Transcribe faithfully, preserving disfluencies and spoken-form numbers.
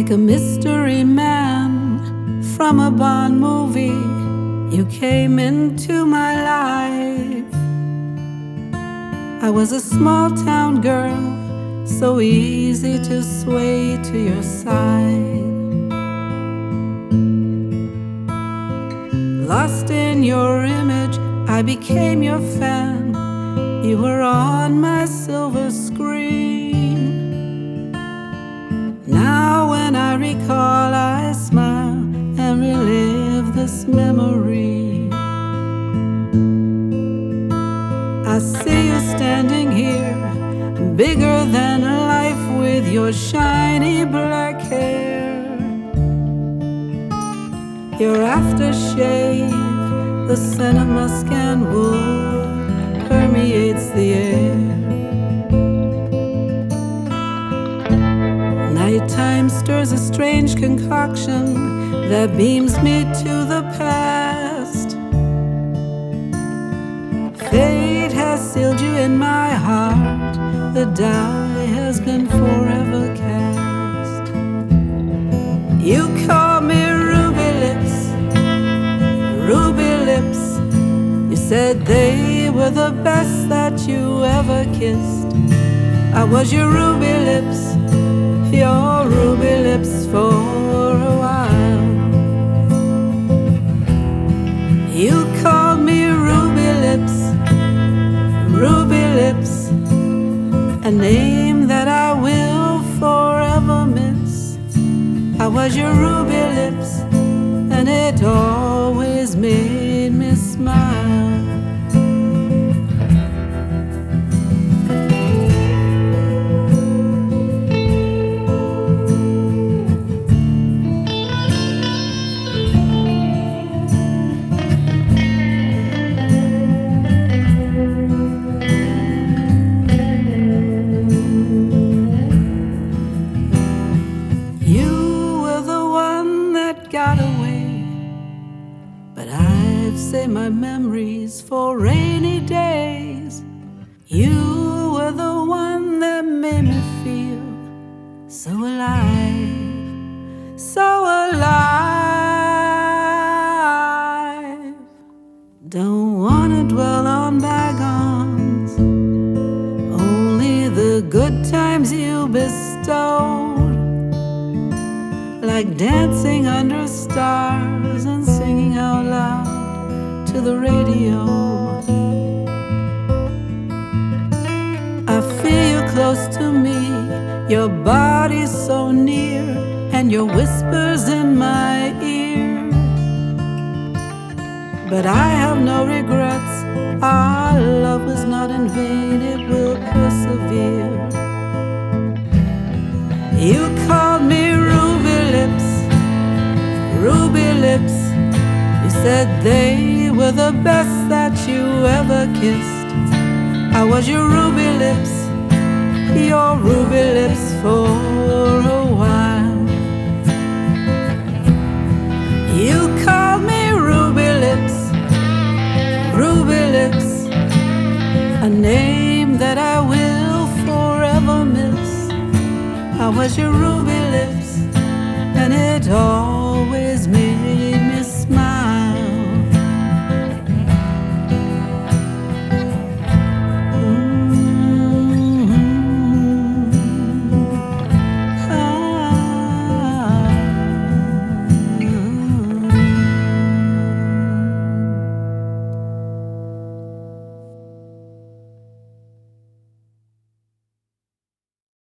like a mystery man from a Bond movie. You came into my life. I was a small town girl, so easy to sway to your side. Lost in your image, I became your fan. You were on my silver screen. Now when I recall, I smile and relive this memory. I see you standing here, bigger than life, with your shiny black hair. Your aftershave, the scent of musk and wood permeates the air. Nighttime stirs a strange concoction that beams me to the past. Fate has sealed you in my heart. The die has been forever cast. You call me Ruby Lips, Ruby Lips. You said they were the best that you ever kissed. I was your Ruby Lips, your Ruby Lips for a while. You called me Ruby Lips, Ruby Lips, a name that I will forever miss. I was your Ruby Lips, and it always made me smile. Got away, but I've saved my memories for rainy days. You were the one that made me feel so alive, so alive. Don't wanna dwell on bygones, only the good times you bestowed, like dancing under stars and singing out loud to the radio. I feel you close to me, your body so near, and your whispers in my ear. But I have no regrets, our love was not in vain, it will persevere. You called me Ruby Lips, Ruby Lips. You said they were the best that you ever kissed. I was your Ruby Lips, your Ruby Lips for a while. You called me Ruby Lips, Ruby Lips, a name that I will forever miss. I was your Ruby Lips, and it always made